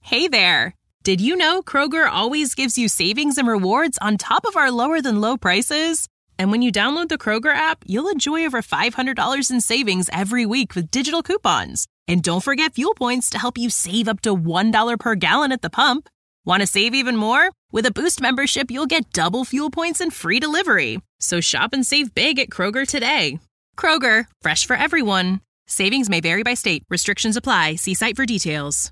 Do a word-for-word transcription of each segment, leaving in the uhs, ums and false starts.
Hey there! Did you know Kroger always gives you savings and rewards on top of our lower-than-low prices? And when you download the Kroger app, you'll enjoy over five hundred dollars in savings every week with digital coupons. And don't forget fuel points to help you save up to one dollar per gallon at the pump. Want to save even more? With a Boost membership, you'll get double fuel points and free delivery. So shop and save big at Kroger today. Kroger, fresh for everyone. Savings may vary by state. Restrictions apply. See site for details.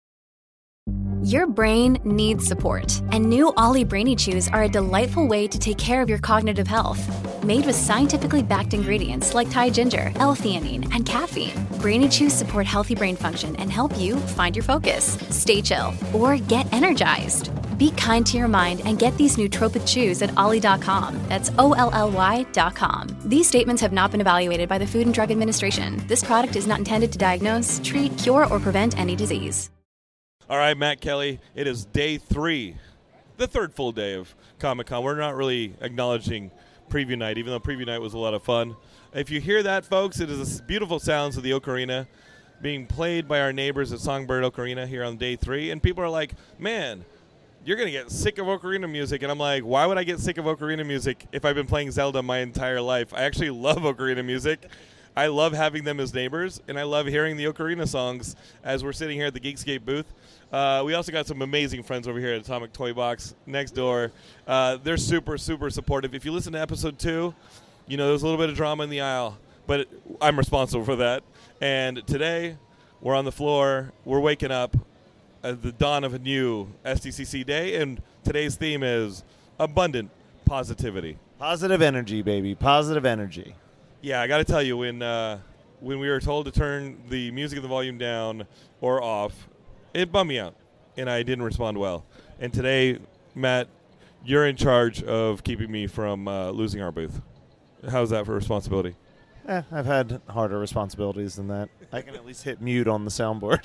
Your brain needs support, and new Ollie Brainy Chews are a delightful way to take care of your cognitive health. Made with scientifically backed ingredients like Thai ginger, L-theanine, and caffeine, Brainy Chews support healthy brain function and help you find your focus, stay chill, or get energized. Be kind to your mind and get these nootropic chews at ollie dot com. That's O L L Y dot com. These statements have not been evaluated by the Food and Drug Administration. This product is not intended to diagnose, treat, cure, or prevent any disease. All right, Matt Kelly, it is day three, the third full day of Comic-Con. We're not really acknowledging preview night, even though preview night was a lot of fun. If you hear that, folks, it is the beautiful sounds of the Ocarina being played by our neighbors at Songbird Ocarina here on day three. And people are like, man, you're going to get sick of Ocarina music. And I'm like, why would I get sick of Ocarina music if I've been playing Zelda my entire life? I actually love Ocarina music. I love having them as neighbors, and I love hearing the Ocarina songs as we're sitting here at the Geekscape booth. Uh, we also got some amazing friends over here at Atomic Toy Box next door. Uh, they're super, super supportive. If you listen to episode two, you know, there's a little bit of drama in the aisle, but it, I'm responsible for that. And today, we're on the floor. We're waking up at the dawn of a new S D C C day, and today's theme is abundant positivity. Positive energy, baby. Positive energy. Yeah, I got to tell you, when uh, when we were told to turn the music of the volume down or off, it bummed me out, and I didn't respond well. And today, Matt, you're in charge of keeping me from uh, losing our booth. How's that for responsibility? Eh, I've had harder responsibilities than that. I can at least hit mute on the soundboard.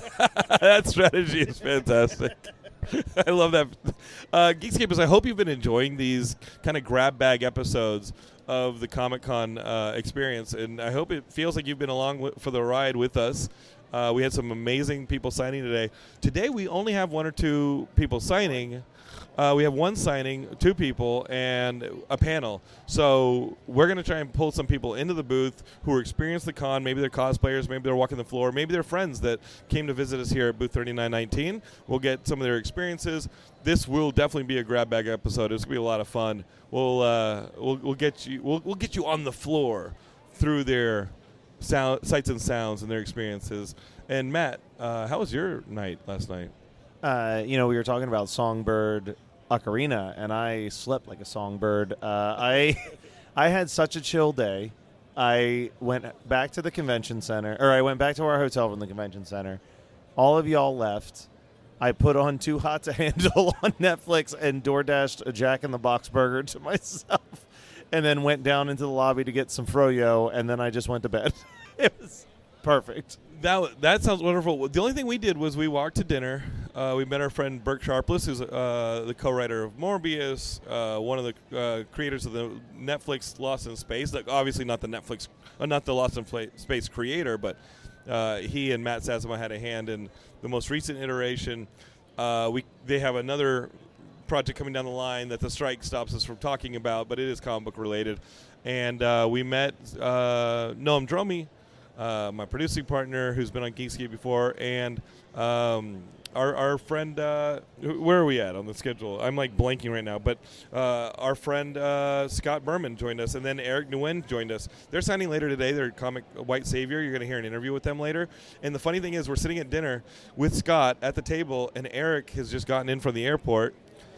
That strategy is fantastic. I love that. Uh, Geekscapers, I hope you've been enjoying these kind of grab bag episodes of the Comic-Con uh, experience, and I hope it feels like you've been along w- for the ride with us. Uh, we had some amazing people signing today. Today we only have one or two people signing. Uh, we have one signing, two people, and a panel. So we're going to try and pull some people into the booth who experienced the con. Maybe they're cosplayers, maybe they're walking the floor, maybe they're friends that came to visit us here at booth thirty-nine nineteen. We'll get some of their experiences. This will definitely be a grab bag episode. It's going to be a lot of fun. We'll uh, we'll, we'll get you we'll, we'll get you on the floor through their sound, sights and sounds and their experiences. And Matt, uh, how was your night last night? Uh, you know, we were talking about Songbird Ocarina, and I slept like a songbird. Uh, I I had such a chill day. I went back to the convention center, or I went back to our hotel from the convention center. All of y'all left. I put on Too Hot to Handle on Netflix and DoorDashed a Jack in the Box burger to myself, and then went down into the lobby to get some froyo, and then I just went to bed. It was perfect. That that sounds wonderful. The only thing we did was we walked to dinner. Uh, we met our friend Burke Sharpless, who's uh, the co-writer of Morbius, uh, one of the uh, creators of the Netflix Lost in Space. Like, obviously not the Netflix, uh, not the Lost in Fla- Space creator, but uh, he and Matt Sazama had a hand in the most recent iteration. Uh, we they have another project coming down the line that the strike stops us from talking about, but it is comic book related. And uh, we met uh, Noam Dromi, Uh, my producing partner, who's been on Geekscape before, and um, our our friend. Uh, where are we at on the schedule? I'm like blanking right now, but uh, our friend uh, Scott Berman joined us, and then Eric Nguyen joined us. They're signing later today. They're Comic White Savior. You're going to hear an interview with them later. And the funny thing is, we're sitting at dinner with Scott at the table, and Eric has just gotten in from the airport.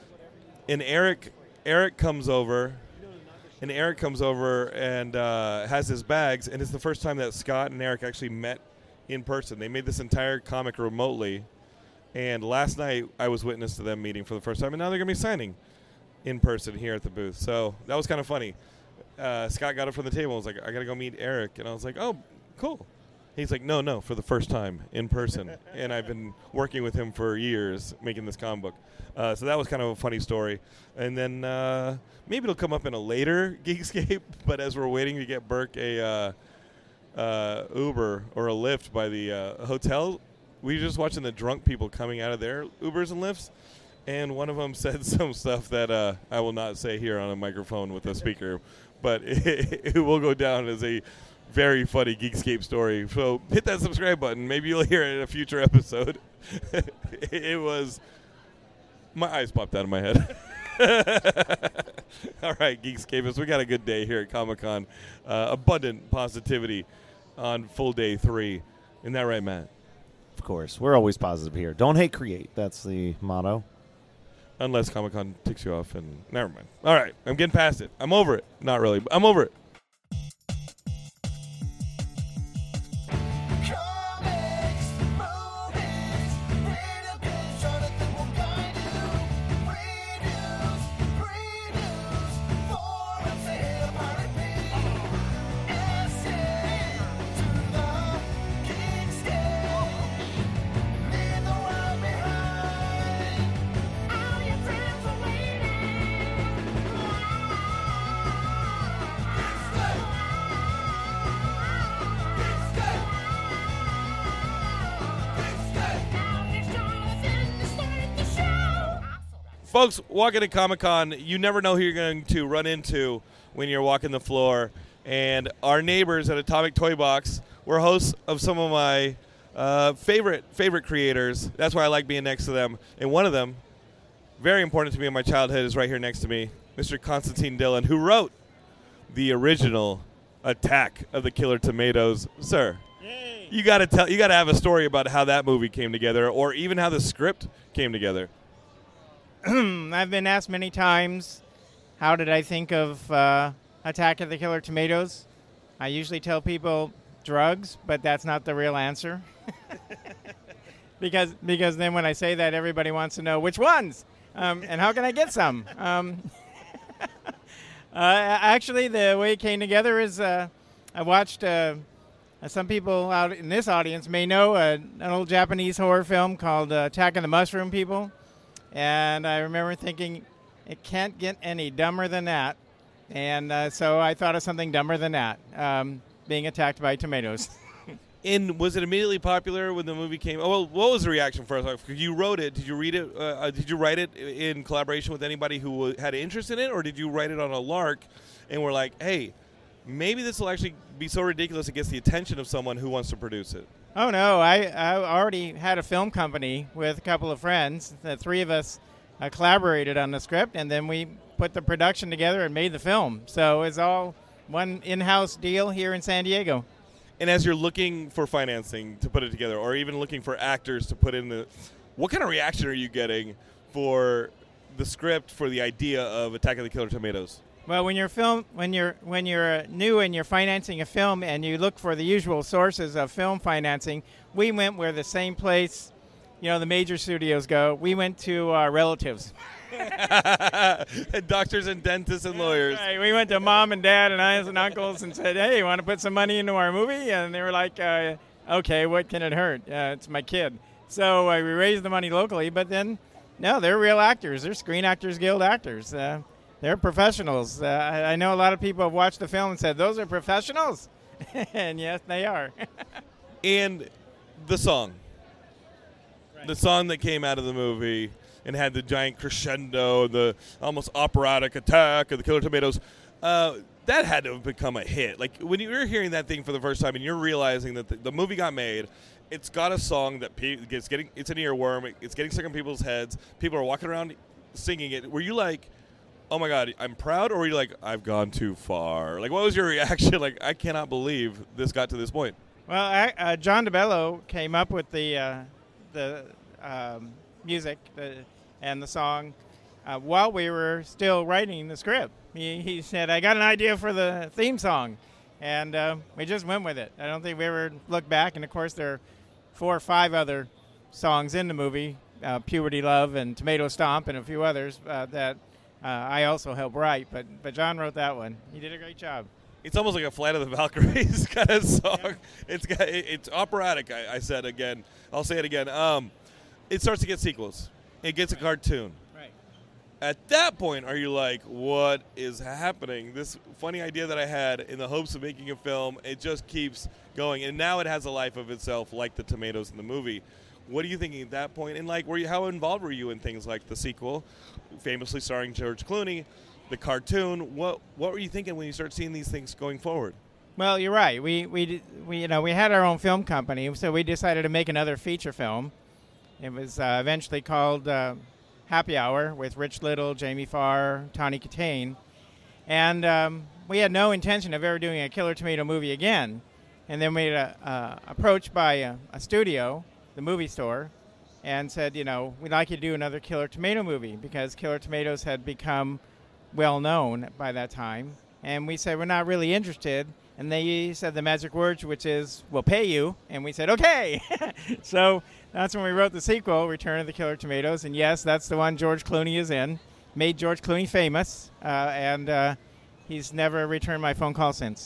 And Eric Eric comes over. And Eric comes over and uh, has his bags, and it's the first time that Scott and Eric actually met in person. They made this entire comic remotely, and last night I was witness to them meeting for the first time, and now they're going to be signing in person here at the booth. So that was kind of funny. Uh, Scott got up from the table and was like, I got to go meet Eric. And I was like, oh, cool. He's like, no, no, for the first time in person. And I've been working with him for years making this comic book. Uh, so that was kind of a funny story. And then uh, maybe it'll come up in a later Geekscape, but as we're waiting to get Burke a uh, uh, Uber or a Lyft by the uh, hotel, we were just watching the drunk people coming out of their Ubers and Lyfts, and one of them said some stuff that uh, I will not say here on a microphone with a speaker, but it, it will go down as a very funny Geekscape story. So hit that subscribe button. Maybe you'll hear it in a future episode. It was, my eyes popped out of my head. All right, Geekscapists, we got a good day here at Comic-Con. Uh, abundant positivity on full day three. Isn't that right, Matt? Of course. We're always positive here. Don't hate, create. That's the motto. Unless Comic-Con ticks you off and never mind. All right, I'm getting past it. I'm over it. Not really, but I'm over it. Folks, walking to Comic-Con, you never know who you're going to run into when you're walking the floor. And our neighbors at Atomic Toy Box were hosts of some of my uh, favorite favorite creators. That's why I like being next to them. And one of them, very important to me in my childhood, is right here next to me, Mister Constantine Dillon, who wrote the original Attack of the Killer Tomatoes. Sir, Yay. you got to tell, you got to have a story about how that movie came together, or even how the script came together. I've been asked many times, how did I think of uh, Attack of the Killer Tomatoes? I usually tell people drugs, but that's not the real answer. because because then when I say that, everybody wants to know which ones um, and how can I get some. Um, uh, actually, the way it came together is uh, I watched, uh, some people out in this audience may know, uh, an old Japanese horror film called uh, Attack of the Mushroom People. And I remember thinking, it can't get any dumber than that. And uh, so I thought of something dumber than that, um, being attacked by tomatoes. And was it immediately popular when the movie came? Oh, well, what was the reaction first? Because you wrote it. Did you read it? Uh, did you write it in collaboration with anybody who had an interest in it? Or did you write it on a lark and were like, hey, maybe this will actually be so ridiculous it gets the attention of someone who wants to produce it? Oh, no. I, I already had a film company with a couple of friends. The three of us uh, collaborated on the script, and then we put the production together and made the film. So it's all one in-house deal here in San Diego. And as you're looking for financing to put it together, or even looking for actors to put in the, what kind of reaction are you getting for the script, for the idea of Attack of the Killer Tomatoes? Well, when you're film, when you're when you're uh, new and you're financing a film, and you look for the usual sources of film financing, we went where the same place, you know, the major studios go. We went to our relatives. Doctors and dentists and lawyers. Right. We went to mom and dad and aunts and uncles and said, "Hey, you want to put some money into our movie?" And they were like, uh, "Okay, what can it hurt? Uh, it's my kid." So uh, we raised the money locally, but then, no, they're real actors. They're Screen Actors Guild actors. Uh, They're professionals. Uh, I, I know a lot of people have watched the film and said, those are professionals? And yes, they are. And the song. Right. The song that came out of the movie and had the giant crescendo, the almost operatic attack of the Killer Tomatoes, uh, that had to have become a hit. Like, when you're hearing that thing for the first time and you're realizing that the, the movie got made, it's got a song that pe- gets getting, it's an earworm, it, it's getting stuck in people's heads, people are walking around singing it. Were you like, oh my God, I'm proud, or were you like, I've gone too far? Like, what was your reaction? Like, I cannot believe this got to this point. Well, I, uh, John DeBello came up with the uh, the um, music the, and the song uh, while we were still writing the script. He, he said, I got an idea for the theme song, and uh, we just went with it. I don't think we ever looked back, and of course there are four or five other songs in the movie, uh, Puberty Love and Tomato Stomp and a few others uh, that Uh, I also helped write, but but John wrote that one. He did a great job. It's almost like a Flight of the Valkyries kind of song. Yeah. It's got, it, it's operatic. I, I said again. I'll say it again. Um, it starts to get sequels. It gets right. a cartoon. Right. At that point, are you like, what is happening? This funny idea that I had in the hopes of making a film, it just keeps going, and now it has a life of itself, like the tomatoes in the movie. What are you thinking at that point? And like, were you how involved were you in things like the sequel, famously starring George Clooney, the cartoon? What what were you thinking when you start seeing these things going forward? Well, you're right. We we we you know we had our own film company, so we decided to make another feature film. It was uh, eventually called uh, Happy Hour with Rich Little, Jamie Farr, Tawny Katane, and um, we had no intention of ever doing a Killer Tomato movie again. And then we got uh, approached by a, a studio, the movie store, and said, you know, we'd like you to do another Killer Tomato movie because Killer Tomatoes had become well known by that time. And we said, we're not really interested. And they said the magic words, which is, we'll pay you. And we said, okay. So that's when we wrote the sequel, Return of the Killer Tomatoes. And yes, that's the one George Clooney is in. Made George Clooney famous. Uh, and uh, he's never returned my phone call since.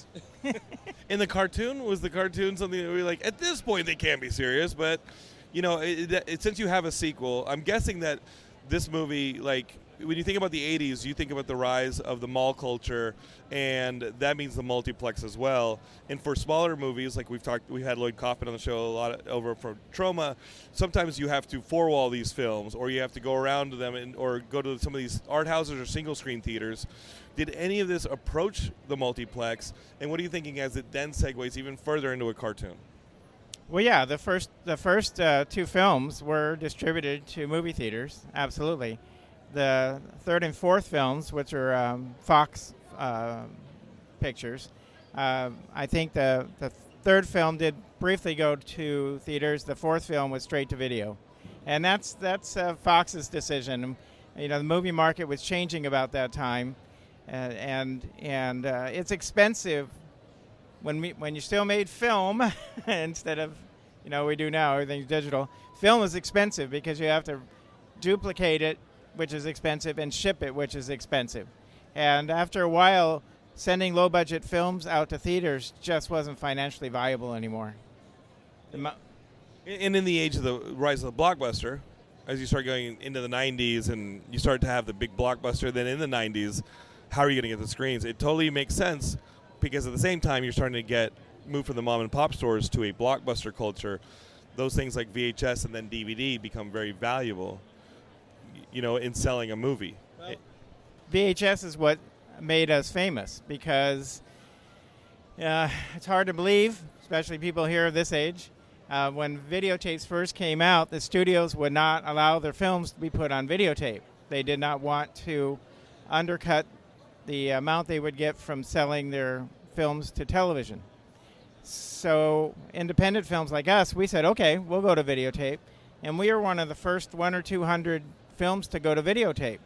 In the cartoon, was the cartoon something that we were like, at this point they can't be serious, but, you know, it, it, it, since you have a sequel, I'm guessing that this movie, like, when you think about the eighties, you think about the rise of the mall culture, and that means the multiplex as well. And for smaller movies, like we've talked, we had Lloyd Kaufman on the show a lot of, over from Troma. Sometimes you have to four-wall these films, or you have to go around to them, and, or go to some of these art houses or single-screen theaters. Did any of this approach the multiplex, and what are you thinking as it then segues even further into a cartoon? Well, yeah, the first the first uh, two films were distributed to movie theaters, absolutely. The third and fourth films, which are um, Fox uh, pictures, uh, I think the, the third film did briefly go to theaters. The fourth film was straight to video. And that's that's uh, Fox's decision. You know, the movie market was changing about that time, uh, and and uh, it's expensive when we when you still made film instead of, you know, we do now, everything's digital. Film is expensive because you have to duplicate it, which is expensive, and ship it, which is expensive. And after a while, sending low-budget films out to theaters just wasn't financially viable anymore. Mo- and in the age of the rise of the blockbuster, as you start going into the nineties and you start to have the big blockbuster, then in the nineties, how are you going to get the screens? It totally makes sense because at the same time, you're starting to get moved from the mom-and-pop stores to a blockbuster culture. Those things like V H S and then D V D become very valuable, you know, in selling a movie. Well, V H S is what made us famous because uh, it's hard to believe, especially people here of this age, uh, when videotapes first came out, the studios would not allow their films to be put on videotape. They did not want to undercut the amount they would get from selling their films to television. So independent films like us, we said, okay, we'll go to videotape. And we were one of the first one or two hundred films to go to videotape.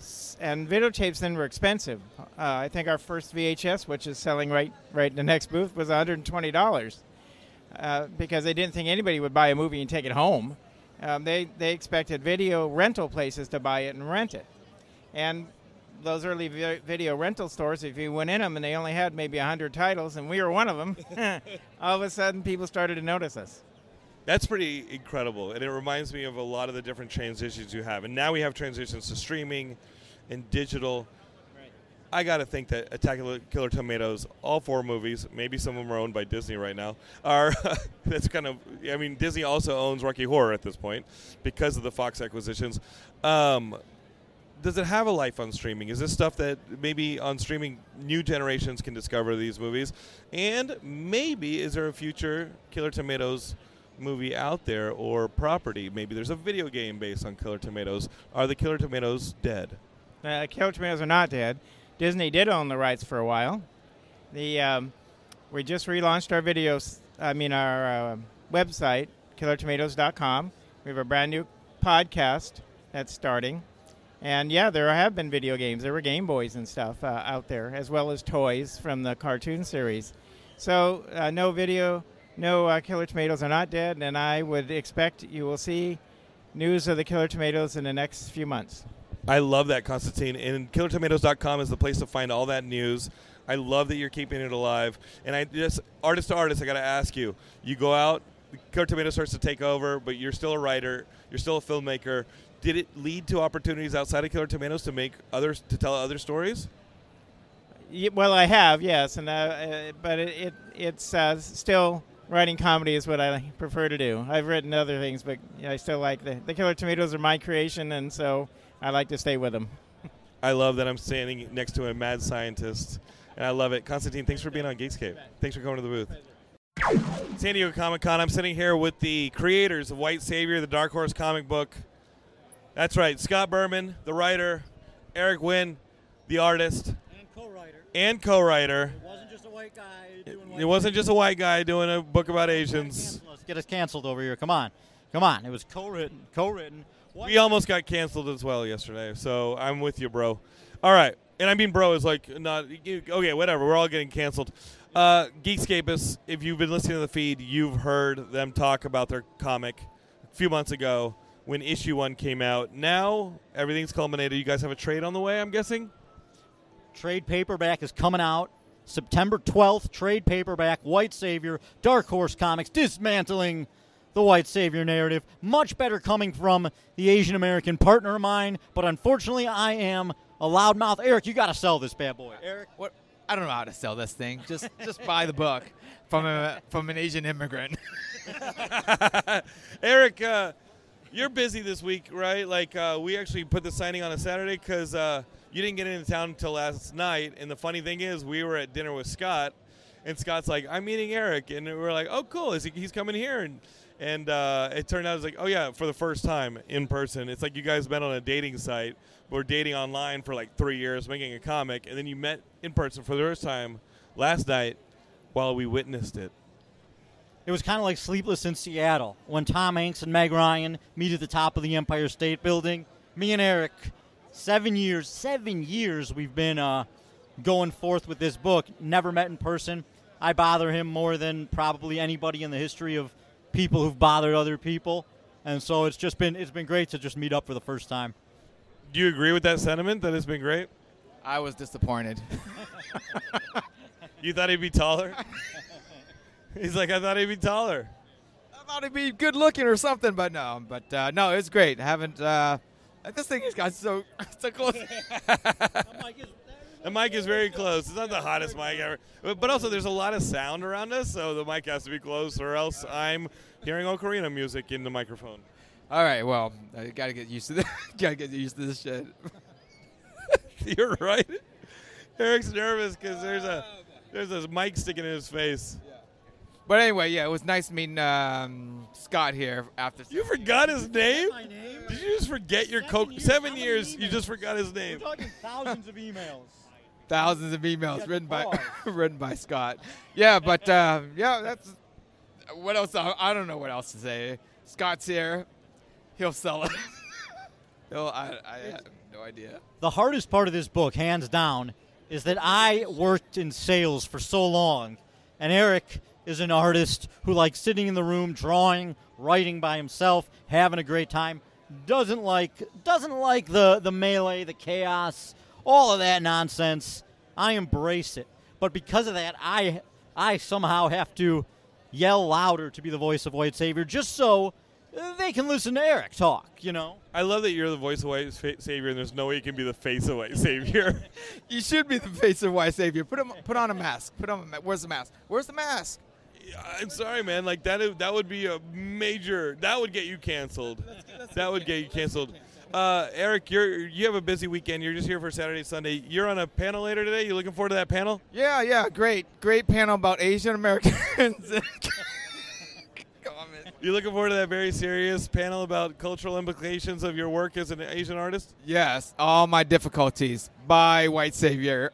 And videotapes then were expensive. Uh, I think our first V H S, which is selling right right in the next booth, was one hundred twenty dollars uh, because they didn't think anybody would buy a movie and take it home. Um, they, they expected video rental places to buy it and rent it. And those early vi- video rental stores, if you went in them and they only had maybe one hundred titles, and we were one of them, all of a sudden people started to notice us. That's pretty incredible, and it reminds me of a lot of the different transitions you have. And now we have transitions to streaming and digital. Right. I got to think that Attack of the Killer Tomatoes, all four movies, maybe some of them are owned by Disney right now, are that's kind of, I mean, Disney also owns Rocky Horror at this point because of the Fox acquisitions. Um, does it have a life on streaming? Is this stuff that maybe on streaming new generations can discover these movies? And maybe is there a future Killer Tomatoes movie out there or property? Maybe there's a video game based on Killer Tomatoes. Are the Killer Tomatoes dead? Uh, Killer Tomatoes are not dead. Disney did own the rights for a while. The um, we just relaunched our videos. I mean our uh, website, killer tomatoes dot com. We have a brand new podcast that's starting, and yeah, there have been video games. There were Game Boys and stuff uh, out there, as well as toys from the cartoon series. So uh, no video. No, uh, Killer Tomatoes are not dead, and I would expect you will see news of the Killer Tomatoes in the next few months. I love that, Constantine. And killer tomatoes dot com is the place to find all that news. I love that you're keeping it alive. And I just, artist to artist, I got to ask you, you go out, Killer Tomatoes starts to take over, but you're still a writer, you're still a filmmaker. Did it lead to opportunities outside of Killer Tomatoes to make others, to tell other stories? Well, I have, yes, and uh, uh, but it, it it's uh, still writing comedy is what I prefer to do. I've written other things, but you know, I still like the the Killer Tomatoes are my creation, and so I like to stay with them. I love that I'm standing next to a mad scientist, and I love it. Constantine, thanks for being on Geekscape. Thanks for coming to the booth. San Diego Comic-Con. I'm sitting here with the creators of White Savior, the Dark Horse comic book. That's right, Scott Berman, the writer, Eric Wynn, the artist. And co-writer. And co-writer. It wasn't just a white guy doing white It wasn't things. just a white guy doing a book about Asians. Let's get us canceled over here. Come on. Come on. It was co-written. Co-written. What? We almost got canceled as well yesterday, so I'm with you, bro. All right, and I mean bro is like not – okay, whatever. We're all getting canceled. Uh, Geekscapists, if you've been listening to the feed, you've heard them talk about their comic a few months ago when issue one came out. Now everything's culminated. You guys have a trade on the way, I'm guessing? Trade paperback is coming out September twelfth. Trade paperback, White Savior, Dark Horse Comics, dismantling the White Savior narrative. Much better coming from the Asian American partner of mine, but unfortunately I am a loudmouth. Eric, you got to sell this bad boy. Eric, What? I don't know how to sell this thing. Just just buy the book from a from an Asian immigrant. Eric, uh, you're busy this week, right? Like uh, we actually put the signing on a Saturday because uh, you didn't get into town until last night. And the funny thing is we were at dinner with Scott, and Scott's like, I'm meeting Eric. And we're like, oh, cool. Is he, he's coming here. And And uh, it turned out it's like, oh, yeah, for the first time in person. It's like you guys met on a dating site. We're dating online for like three years, making a comic. And then you met in person for the first time last night while we witnessed it. it was kind of like Sleepless in Seattle when Tom Hanks and Meg Ryan meet at the top of the Empire State Building. Me and Eric, seven years, seven years we've been uh, going forth with this book. Never met in person. I bother him more than probably anybody in the history of people who've bothered other people, and so it's just been it's been great to just meet up for the first time. Do you agree with that sentiment, that it's been great? I was disappointed. You thought he'd be taller? He's like, I thought he'd be taller. I thought he'd be good looking or something, but no. But uh, no, it's great. I haven't. Uh, this thing has got so so close. The mic is very close. It's not the hottest mic ever. But but also, there's a lot of sound around us, so the mic has to be close, or else I'm hearing Ocarina music in the microphone. All right. Well, I gotta get used to this. gotta get used to this shit. You're right. Eric's nervous because there's a there's a mic sticking in his face. But anyway, yeah, it was nice meeting um, Scott here after. You forgot his name? My name? Did you just forget your Seven coke? years? Seven How many years, you emails? just forgot his We're name. talking thousands of emails. Thousands of emails Yeah, written by pause. written by Scott. Yeah, but uh, yeah, that's what else. I, I don't know what else to say. Scott's here. He'll sell it. He'll, I, I have no idea. The hardest part of this book, hands down, is that I worked in sales for so long, and Eric is an artist who likes sitting in the room, drawing, writing by himself, having a great time. Doesn't like doesn't like the, the melee, the chaos, all of that nonsense. I embrace it. But because of that, I I somehow have to yell louder to be the voice of White Savior just so they can listen to Eric talk, you know? I love that you're the voice of White Fa- Savior, and there's no way you can be the face of White Savior. You should be the face of White Savior. Put him, put on a mask. Put on. A ma- Where's the mask? Where's the mask? Yeah, I'm sorry, man. Like that, is- that would be a major. That would get you canceled. That would get you canceled. Uh, Eric, you're you have a busy weekend. You're just here for Saturday, Sunday. You're on a panel later today. You looking forward to that panel? Yeah, yeah, great, great panel about Asian Americans. You looking forward to that very serious panel about cultural implications of your work as an Asian artist? Yes, all my difficulties by White Savior.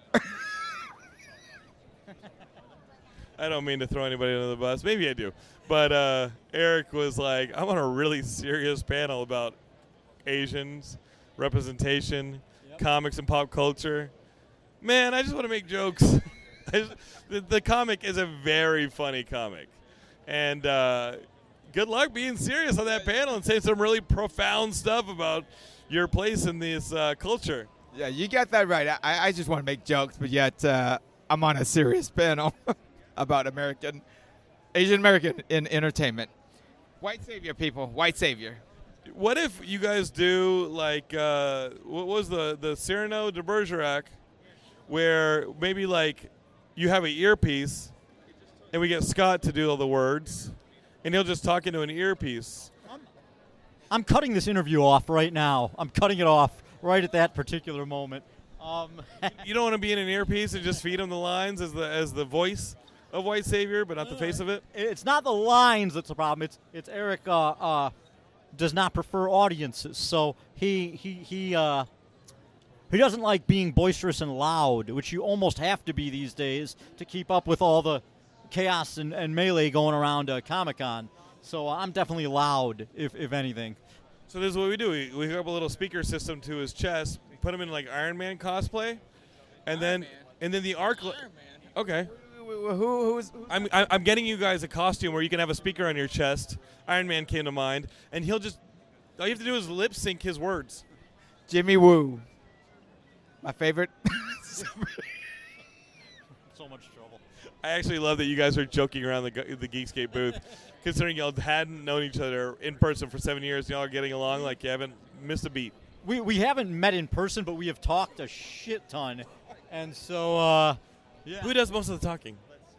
I don't mean to throw anybody under the bus. Maybe I do. But uh, Eric was like, I'm on a really serious panel about Asians, representation, yep. comics and pop culture. Man, I just want to make jokes. I just, the, the comic is a very funny comic. And uh, good luck being serious on that panel and saying some really profound stuff about your place in this uh, culture. Yeah, you got that right. I, I just want to make jokes, but yet uh, I'm on a serious panel about American, Asian American in entertainment. White Savior, people. White Savior. What if you guys do like uh, what was the the Cyrano de Bergerac, where maybe like you have an earpiece and we get Scott to do all the words, and he'll just talk into an earpiece. I'm cutting this interview off right now. I'm cutting it off right at that particular moment. Um, You don't want to be in an earpiece and just feed him the lines as the as the voice of White Savior, but not the face of it? It's not the lines that's the problem. It's it's Eric uh, uh, does not prefer audiences, so he he he uh, he doesn't like being boisterous and loud, which you almost have to be these days to keep up with all the chaos and, and melee going around uh, Comic-Con. So uh, I'm definitely loud, if if anything. So this is what we do. We, we hook up a little speaker system to his chest, put him in like Iron Man cosplay, and then Man. and then the arc. Li- okay. Who, who, who's, who's I'm I- I'm getting you guys a costume where you can have a speaker on your chest. Iron Man came to mind, and he'll just all you have to do is lip sync his words. Jimmy Woo. My favorite. So much trouble. I actually love that you guys are joking around the gu- the Geekscape booth, considering y'all hadn't known each other in person for seven years. Y'all are getting along like you haven't missed a beat. We we haven't met in person, but we have talked a shit ton, and so uh, yeah. Who does most of the talking?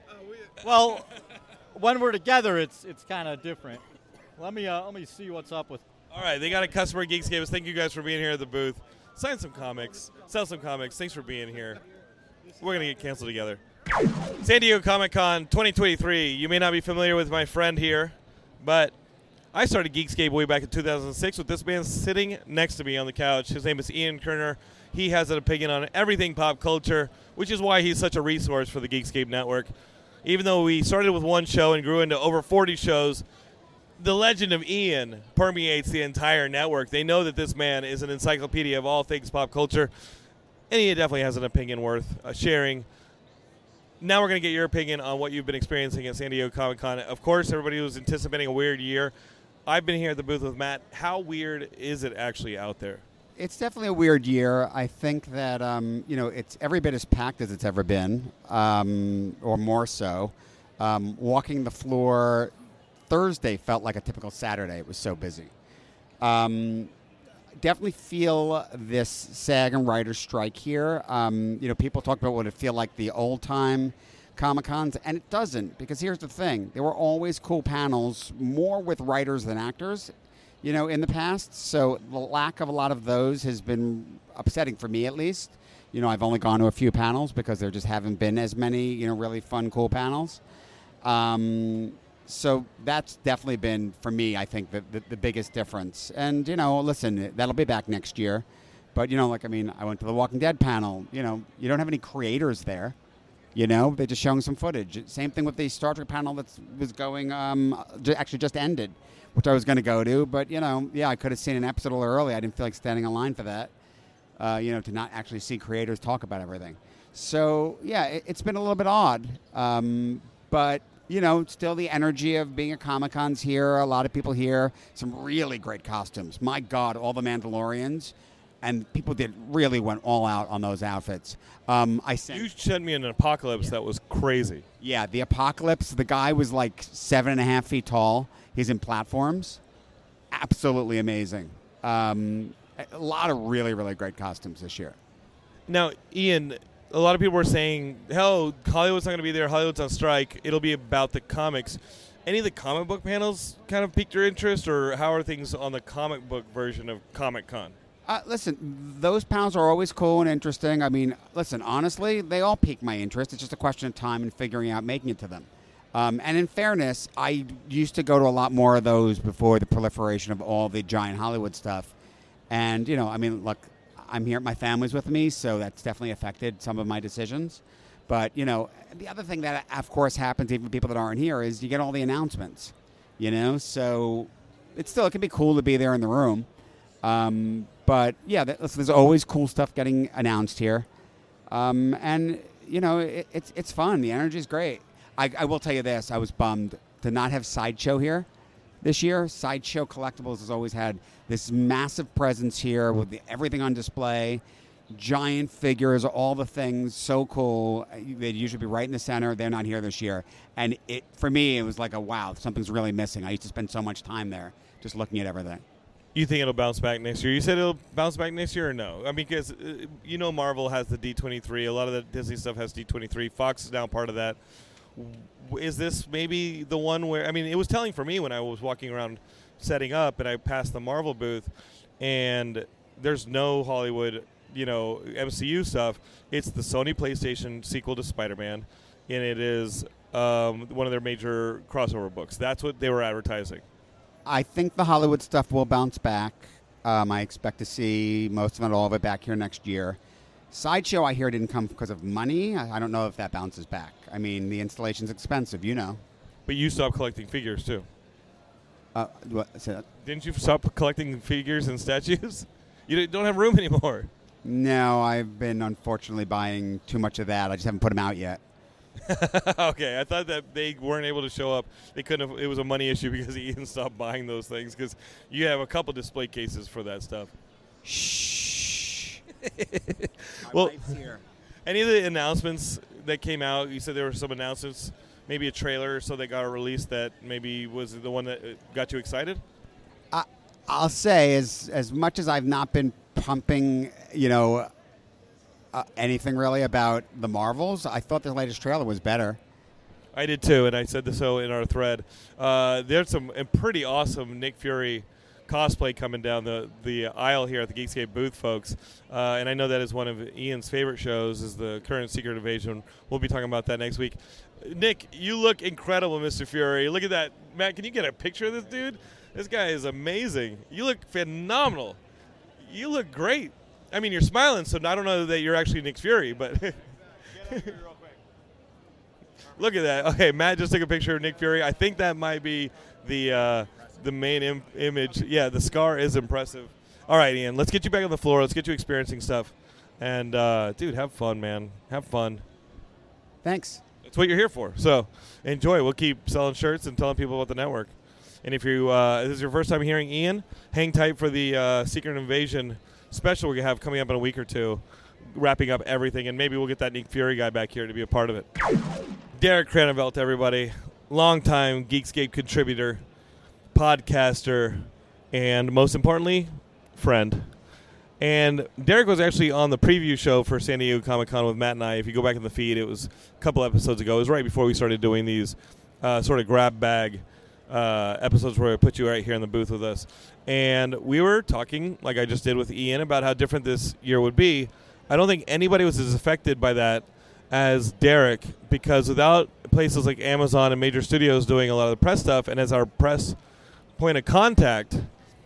Well, when we're together, it's it's kind of different. Let me uh, let me see what's up with. All right, they got a customer at Geekscape. Thank you guys for being here at the booth. Sign some comics, sell some comics. Thanks for being here. We're gonna get canceled together. San Diego Comic-Con twenty twenty-three. You may not be familiar with my friend here, but I started Geekscape way back in two thousand six with this man sitting next to me on the couch. His name is Ian Kerner. He has an opinion on everything pop culture, which is why he's such a resource for the Geekscape network. Even though we started with one show and grew into over forty shows, the legend of Ian permeates the entire network. They know that this man is an encyclopedia of all things pop culture, and he definitely has an opinion worth uh, sharing. Now we're going to get your opinion on what you've been experiencing at San Diego Comic-Con. Of course, everybody was anticipating a weird year. I've been here at the booth with Matt. How weird is it actually out there? It's definitely a weird year. I think that um, you know it's every bit as packed as it's ever been, um, or more so. Um, walking the floor Thursday felt like a typical Saturday. It was so busy. Um, definitely feel this SAG and writers strike here. Um, you know, people talk about what it feel like the old time Comic-Cons, and it doesn't, because here's the thing. There were always cool panels, more with writers than actors, you know, in the past. So the lack of a lot of those has been upsetting for me, at least. You know, I've only gone to a few panels because there just haven't been as many, you know, really fun, cool panels. Um, so that's definitely been, for me, I think, the, the, the biggest difference. And, you know, listen, that'll be back next year. But, you know, like, I mean, I went to the Walking Dead panel. You know, you don't have any creators there. You know, they're just showing some footage. Same thing with the Star Trek panel that was going, um, actually just ended, which I was going to go to. But, you know, yeah, I could have seen an episode a little early. I didn't feel like standing in line for that, uh, you know, to not actually see creators talk about everything. So, yeah, it, it's been a little bit odd. Um, but, you know, still the energy of being at Comic-Con's here. A lot of people here. Some really great costumes. My God, all the Mandalorians. And people did really went all out on those outfits. Um, I sent, You sent me an Apocalypse Yeah. that was crazy. Yeah, the Apocalypse. The guy was like seven and a half feet tall. He's in platforms. Absolutely amazing. Um, a lot of really, really great costumes this year. Now, Ian, a lot of people were saying, hell, Hollywood's not going to be there. Hollywood's on strike. It'll be about the comics. Any of the comic book panels kind of piqued your interest, or how are things on the comic book version of Comic-Con? Uh, listen, those panels are always cool and interesting. I mean, listen, honestly, they all pique my interest. It's just a question of time and figuring out making it to them. Um, and in fairness, I used to go to a lot more of those before the proliferation of all the giant Hollywood stuff. And, you know, I mean, look, I'm here, my family's with me, so that's definitely affected some of my decisions. But, you know, the other thing that, of course, happens, even people that aren't here, is you get all the announcements, you know? So it's still, it can be cool to be there in the room. Um, but, yeah, there's always cool stuff getting announced here. Um, and, you know, it, it's it's fun. The energy is great. I, I will tell you this. I was bummed to not have Sideshow here this year. Sideshow Collectibles has always had this massive presence here with the, everything on display, giant figures, all the things, so cool. They'd usually be right in the center. They're not here this year. And it for me, it was like a wow, something's really missing. I used to spend so much time there just looking at everything. You think it'll bounce back next year? You said it'll bounce back next year or no? I mean, because, uh, you know, Marvel has the D twenty-three. A lot of the Disney stuff has D twenty-three. Fox is now part of that. w- is this maybe the one where, I mean, it was telling for me when I was walking around setting up and I passed the Marvel booth and there's no Hollywood, you know, M C U stuff. It's the Sony PlayStation sequel to Spider-Man, and it is um, one of their major crossover books. That's what they were advertising. I think the Hollywood stuff will bounce back. Um, I expect to see most of it, all of it, back here next year. Sideshow, I hear, didn't come because of money. I, I don't know if that bounces back. I mean, the installation's expensive, you know. But you stopped collecting figures, too. Uh, what, say that? Didn't you stop collecting figures and statues? You don't have room anymore. No, I've been unfortunately buying too much of that. I just haven't put them out yet. Okay, I thought that they weren't able to show up. They couldn't have, it was a money issue because Ian stopped buying those things because you have a couple display cases for that stuff. Shh. Well, here. Any of the announcements that came out, you said there were some announcements, maybe a trailer, so they got a release that maybe was the one that got you excited? I, I'll say, as as much as I've not been pumping, you know, uh, anything really about the Marvels, I thought their latest trailer was better. I did too, and I said this so in our thread. Uh, there's some uh, pretty awesome Nick Fury cosplay coming down the, the aisle here at the Geekscape booth, folks. Uh, and I know that is one of Ian's favorite shows, is the current Secret Invasion. We'll be talking about that next week. Nick, you look incredible, Mister Fury. Look at that. Matt, can you get a picture of this dude? This guy is amazing. You look phenomenal. You look great. I mean, you're smiling, so I don't know that you're actually Nick Fury, but look at that. Okay, Matt just took a picture of Nick Fury. I think that might be the uh, the main Im- image. Yeah, the scar is impressive. All right, Ian, let's get you back on the floor. Let's get you experiencing stuff. And, uh, dude, have fun, man. Have fun. Thanks. That's what you're here for. So enjoy. We'll keep selling shirts and telling people about the network. And if you uh, this is your first time hearing Ian, hang tight for the uh, Secret Invasion special we have coming up in a week or two, wrapping up everything. And maybe we'll get that Nick Fury guy back here to be a part of it. Derek Cranevelt, everybody. Longtime Geekscape contributor, podcaster, and most importantly, friend. And Derek was actually on the preview show for San Diego Comic-Con with Matt and I. If you go back in the feed, it was a couple episodes ago. It was right before we started doing these uh, sort of grab bag uh, episodes where I put you right here in the booth with us. And we were talking, like I just did with Ian, about how different this year would be. I don't think anybody was as affected by that as Derek, because without places like Amazon and major studios doing a lot of the press stuff, and as our press point of contact,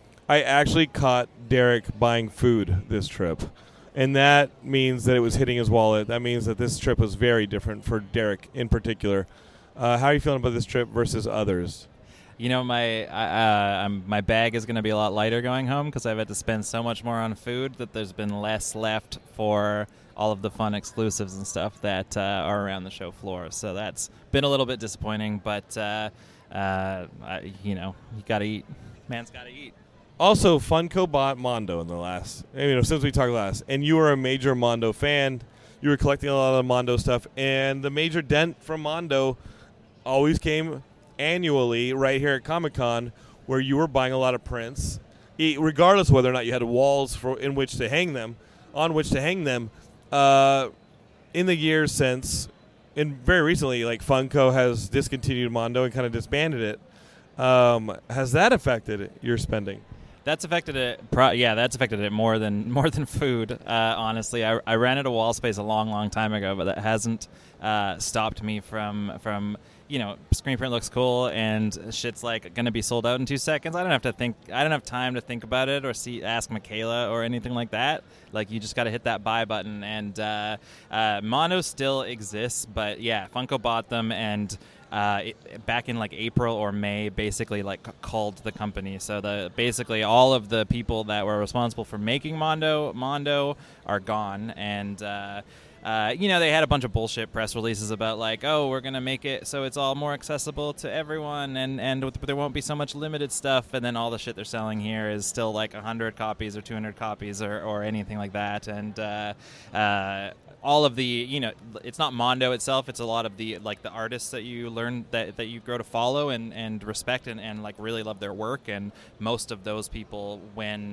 I actually caught Derek buying food this trip. And that means that it was hitting his wallet. That means that this trip was very different for Derek in particular. Uh, how are you feeling about this trip versus others? You know, my uh, um, my bag is going to be a lot lighter going home because I've had to spend so much more on food that there's been less left for all of the fun exclusives and stuff that uh, are around the show floor. So that's been a little bit disappointing, but, uh, uh, I, you know, you got to eat. Man's got to eat. Also, Funko bought Mondo in the last, you know, since we talked last, and you were a major Mondo fan. You were collecting a lot of Mondo stuff, and the major dent from Mondo always came annually right here at Comic-Con, where you were buying a lot of prints, regardless of whether or not you had walls for in which to hang them, on which to hang them. Uh, in the years since, and very recently, like Funko has discontinued Mondo and kind of disbanded it. Um, has that affected your spending? That's affected it. Pro- yeah, that's affected it more than more than food. Uh, honestly, I, I ran out of wall space a long, long time ago, but that hasn't uh, stopped me from from you know, screen print looks cool and shit's like going to be sold out in two seconds. I don't have to think. I don't have time to think about it or see ask Michaela or anything like that. Like, you just got to hit that buy button. And uh, uh, Mondo still exists, but yeah, Funko bought them and. Uh, it, back in like April or May, basically like c- called the company. So the basically all of the people that were responsible for making Mondo Mondo are gone, and uh, uh, you know, they had a bunch of bullshit press releases about like, oh, we're gonna make it so it's all more accessible to everyone, and and there won't be so much limited stuff, and then all the shit they're selling here is still like a hundred copies or two hundred copies or or anything like that, and. Uh, uh, all of the, you know, it's not Mondo itself, it's a lot of the, like, the artists that you learn, that, that you grow to follow and, and respect and, and, like, really love their work, and most of those people, when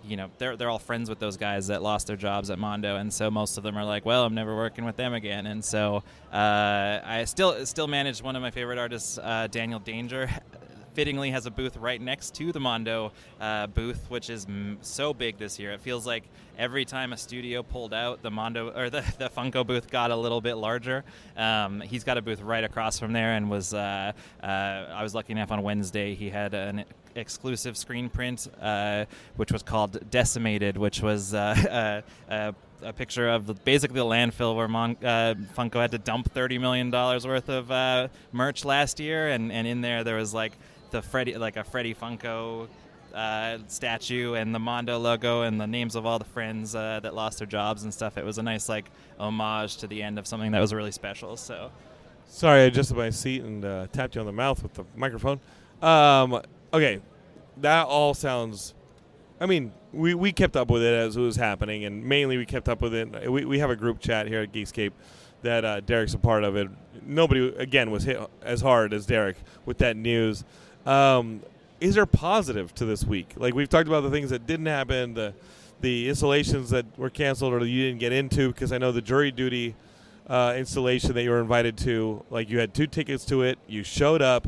you know, they're they're all friends with those guys that lost their jobs at Mondo, and so most of them are like, well, I'm never working with them again. And so uh, I still still manage one of my favorite artists, uh, Daniel Danger. Fittingly has a booth right next to the Mondo uh, booth, which is m- so big this year. It feels like every time a studio pulled out, the Mondo or the, the Funko booth got a little bit larger. Um, he's got a booth right across from there, and was uh, uh, I was lucky enough on Wednesday. He had an exclusive screen print, uh, which was called Decimated, which was uh, uh, uh, a picture of the, basically the landfill where Mon- uh, Funko had to dump thirty million dollars worth of uh, merch last year, and, and in there there was like the Freddy, like a Freddy Funko uh, statue and the Mondo logo and the names of all the friends uh, that lost their jobs and stuff. It was a nice like homage to the end of something that was really special. So, sorry, I adjusted my seat and uh, tapped you on the mouth with the microphone. Um, okay, that all sounds. I mean, we, we kept up with it as it was happening, and mainly we kept up with it. We we have a group chat here at Geekscape that uh, Derek's a part of it. Nobody again was hit as hard as Derek with that news. Um, is there positive to this week? Like, we've talked about the things that didn't happen, the the installations that were canceled or that you didn't get into, because I know the jury duty uh, installation that you were invited to, like, you had two tickets to it, you showed up,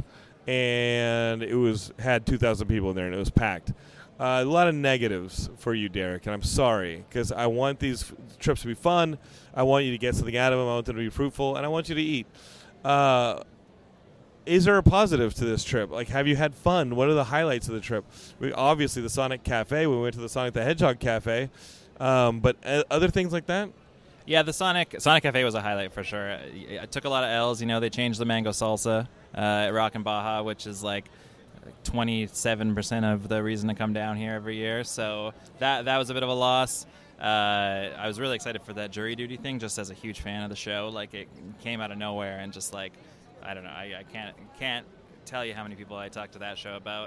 and it was had two thousand people in there, and it was packed. Uh, a lot of negatives for you, Derek, and I'm sorry, because I want these f- trips to be fun. I want you to get something out of them. I want them to be fruitful, and I want you to eat. Uh Is there a positive to this trip? Like, have you had fun? What are the highlights of the trip? We obviously the Sonic Cafe. We went to the Sonic the Hedgehog Cafe, um, but uh, other things like that. Yeah, the Sonic Sonic Cafe was a highlight for sure. I took a lot of L's. You know, they changed the mango salsa uh, at Rockin' Baja, which is like twenty-seven percent of the reason to come down here every year. So that that was a bit of a loss. Uh, I was really excited for that jury duty thing, just as a huge fan of the show. Like, it came out of nowhere and just like. I don't know. I, I can't can't tell you how many people I talked to that show about.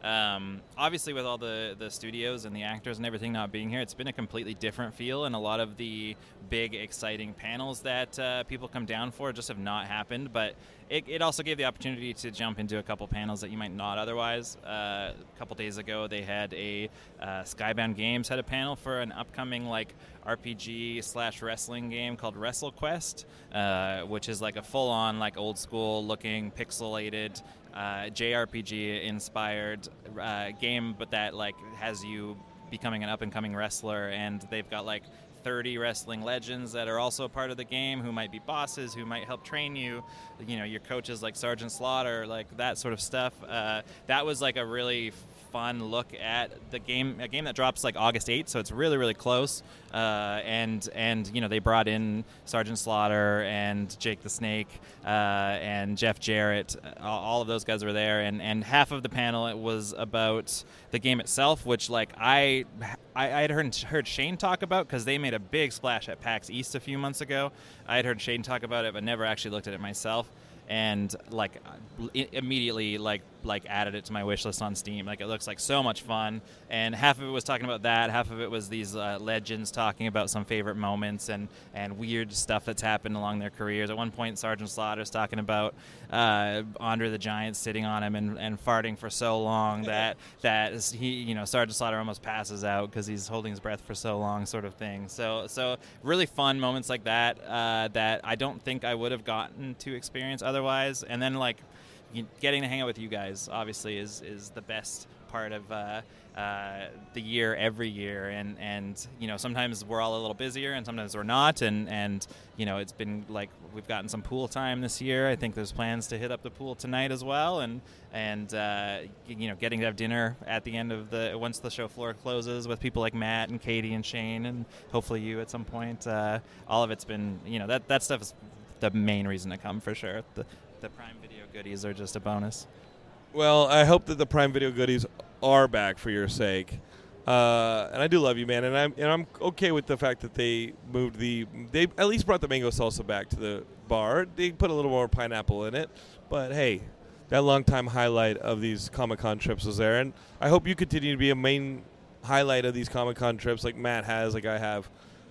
Um, obviously, with all the, the studios and the actors and everything not being here, it's been a completely different feel, and a lot of the big, exciting panels that uh, people come down for just have not happened. But it, it also gave the opportunity to jump into a couple panels that you might not otherwise. Uh, a couple days ago, they had a uh, Skybound Games had a panel for an upcoming like R P G slash wrestling game called WrestleQuest, uh, which is like a full-on like old school looking pixelated uh, J R P G inspired uh, game, but that like has you becoming an up and coming wrestler, and they've got like thirty wrestling legends that are also a part of the game who might be bosses, who might help train you, you know, your coaches like Sergeant Slaughter, like that sort of stuff. Uh, that was like a really fun look at the game, a game that drops like August eighth, so it's really, really close. Uh, and, and you know, they brought in Sergeant Slaughter and Jake the Snake uh, and Jeff Jarrett. All, all of those guys were there, and, and half of the panel it was about the game itself, which like I I, I had heard, heard Shane talk about, because they made a big splash at PAX East a few months ago. I had heard Shane talk about it, but never actually looked at it myself. And like I- immediately like like added it to my wish list on Steam. Like, it looks like so much fun, and half of it was talking about that, half of it was these uh, legends talking about some favorite moments and and weird stuff that's happened along their careers. At one point, Sergeant Slaughter's talking about uh, Andre the Giant sitting on him and, and farting for so long that that is, he you know Sergeant Slaughter almost passes out because he's holding his breath for so long, sort of thing. So so really fun moments like that uh, that I don't think I would have gotten to experience otherwise. And then like you, getting to hang out with you guys obviously is is the best part of uh, uh, the year every year, and and you know sometimes we're all a little busier and sometimes we're not, and and you know it's been like we've gotten some pool time this year. I think there's plans to hit up the pool tonight as well, and and uh, you know getting to have dinner at the end of the once the show floor closes with people like Matt and Katie and Shane and hopefully you at some point. Uh, all of it's been you know that that stuff is the main reason to come for sure. The the Prime Video goodies are just a bonus. Well, I hope that the Prime Video goodies are back for your sake. Uh, and I do love you, man. And I'm and I'm okay with the fact that they moved the they at least brought the mango salsa back to the bar. They put a little more pineapple in it, but hey, that longtime highlight of these Comic-Con trips was there, and I hope you continue to be a main highlight of these Comic-Con trips, like Matt has, like I have.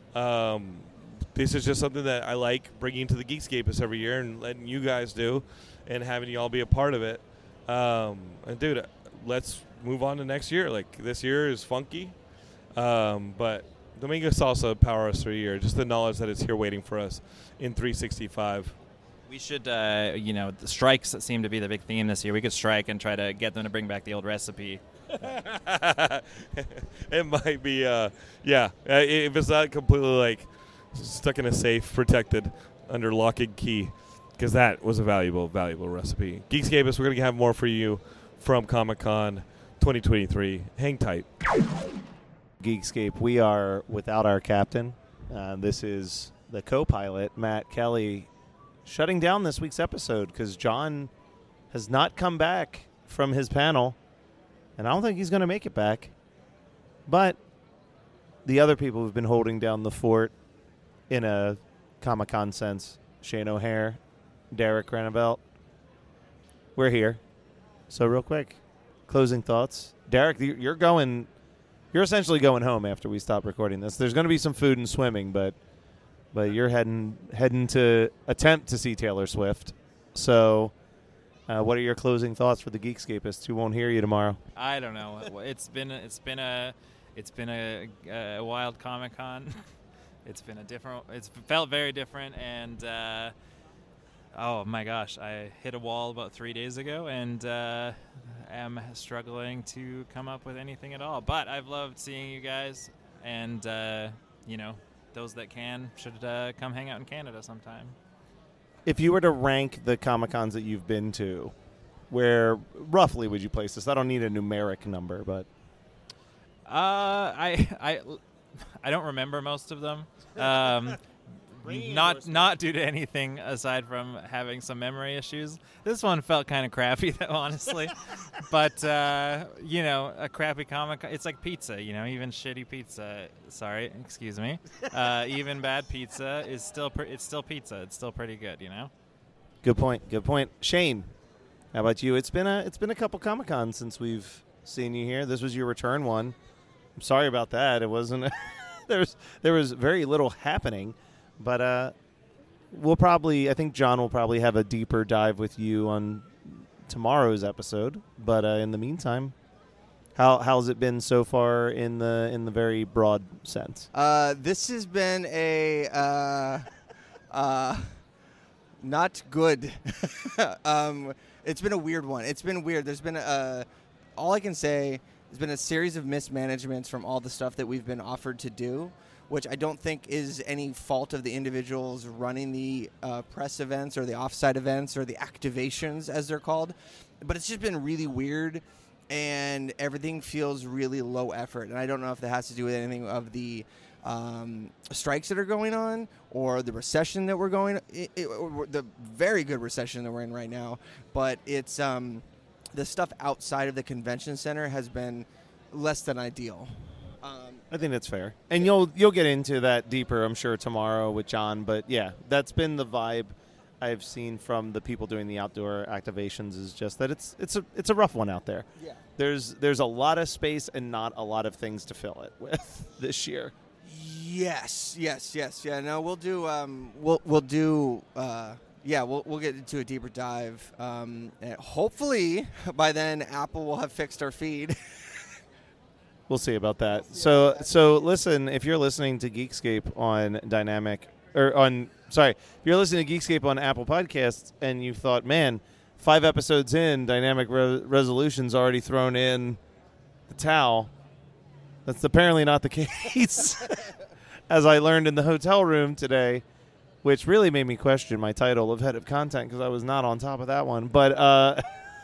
Um, this is just something that I like bringing to the Geekscapists every year and letting you guys do, and having you all be a part of it. Um, and dude, let's move on to next year. Like, this year is funky, Um, but Domingo Salsa power us through a year. Just the knowledge that it's here waiting for us in three sixty-five. We should, uh, you know, the strikes seem to be the big theme this year. We could strike and try to get them to bring back the old recipe. It might be, uh, yeah. Uh, if it's not completely like stuck in a safe, protected under lock and key, because that was a valuable, valuable recipe. Geekscapists, we're going to have more for you from Comic-Con twenty twenty-three. Hang tight. Geekscape, we are without our captain. Uh, this is the co-pilot, Matt Kelly, shutting down this week's episode because John has not come back from his panel, and I don't think he's going to make it back. But the other people who've been holding down the fort in a Comic-Con sense, Shane O'Hare, Derek Renevelt, we're here. So real quick, closing thoughts. Derek, you're going, you're essentially going home after we stop recording this. There's going to be some food and swimming, but but you're heading heading to attempt to see Taylor Swift. So uh, what are your closing thoughts for the Geekscapists who won't hear you tomorrow? I don't know. It's been a, it's been a it's been a, a wild Comic-Con. It's been a different. It's felt very different, and uh, oh my gosh, I hit a wall about three days ago, and uh, am struggling to come up with anything at all. But I've loved seeing you guys, and uh, you know, those that can should uh, come hang out in Canada sometime. If you were to rank the Comic-Cons that you've been to, where roughly would you place this? I don't need a numeric number, but uh, I I I don't remember most of them. Um, not not due to anything aside from having some memory issues. This one felt kind of crappy, though, honestly. But uh, you know, a crappy comic. It's like pizza. You know, even shitty pizza. Sorry, excuse me. Uh, even bad pizza is still pre- it's still pizza. It's still pretty good. You know. Good point. Good point. Shane, how about you? It's been a it's been a couple Comic-Cons since we've seen you here. This was your return one. I'm sorry about that. It wasn't. there was there was very little happening. But uh, we'll probably, I think John will probably have a deeper dive with you on tomorrow's episode. But uh, in the meantime, how how's it been so far in the in the very broad sense? Uh, this has been a uh, uh, not good. um, it's been a weird one. It's been weird. There's been a, all I can say, there's been a series of mismanagements from all the stuff that we've been offered to do, which I don't think is any fault of the individuals running the uh, press events or the offsite events or the activations, as they're called. But it's just been really weird, and everything feels really low effort. And I don't know if that has to do with anything of the um, strikes that are going on or the recession that we're going, it, it, or the very good recession that we're in right now. But it's um, the stuff outside of the convention center has been less than ideal. Um, I think that's fair. And you'll you'll get into that deeper, I'm sure, tomorrow with John. But, yeah, that's been the vibe I've seen from the people doing the outdoor activations, is just that it's it's a it's a rough one out there. Yeah. There's there's a lot of space and not a lot of things to fill it with this year. Yes, yes, yes, yeah. No, we'll do. Um, we'll we'll do. Uh, yeah, we'll we'll get into a deeper dive. Um, and hopefully by then Apple will have fixed our feed. We'll see about that. See so about that. So listen, if you're listening to Geekscape on Dynamic or on sorry, if you're listening to Geekscape on Apple Podcasts and you thought, man, five episodes in, Dynamic Re- Resolution's already thrown in the towel. That's apparently not the case. As I learned in the hotel room today, which really made me question my title of head of content because I was not on top of that one. But uh,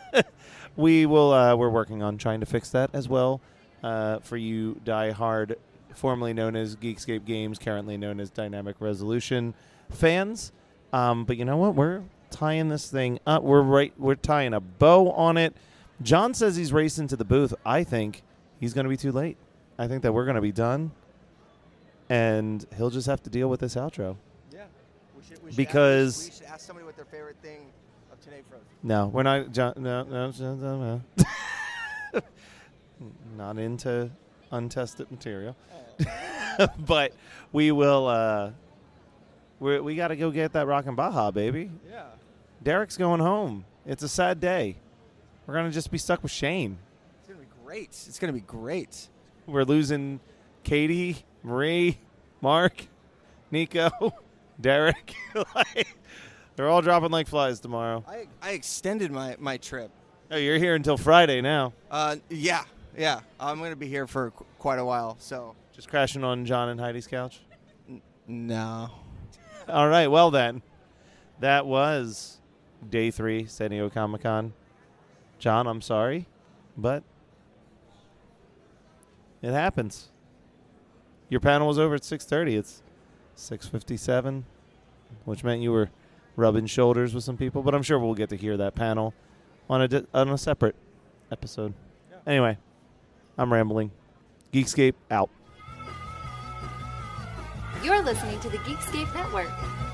we will. Uh, we're working on trying to fix that as well. Uh, for you diehard, formerly known as Geekscape Games, currently known as Dynamic Resolution fans. Um, but you know what? We're tying this thing up. We're right. We're tying a bow on it. John says he's racing to the booth. I think he's going to be too late. I think that we're going to be done, and he'll just have to deal with this outro. Yeah, we should, we should because ask, we should ask somebody what their favorite thing of today frozen. No, we're not. John, no, no, no, no. Not into untested material. Oh. But we will, uh, we're, we got to go get that Rockin' Baja, baby. Yeah. Derek's going home. It's a sad day. We're going to just be stuck with Shane. It's going to be great. It's going to be great. We're losing Katie, Marie, Mark, Nico, Derek. Like, they're all dropping like flies tomorrow. I, I extended my, my trip. Oh, you're here until Friday now. Uh, yeah, yeah. I'm going to be here for qu- quite a while. So Just crashing on John and Heidi's couch? N- no. All right, well then. That was day three, San Diego Comic-Con. John, I'm sorry, but it happens. Your panel was over at six thirty. It's six fifty-seven, which meant you were rubbing shoulders with some people, but I'm sure we'll get to hear that panel on a, di- on a separate episode. Yeah. Anyway, I'm rambling. Geekscape out. You're listening to the Geekscape Network.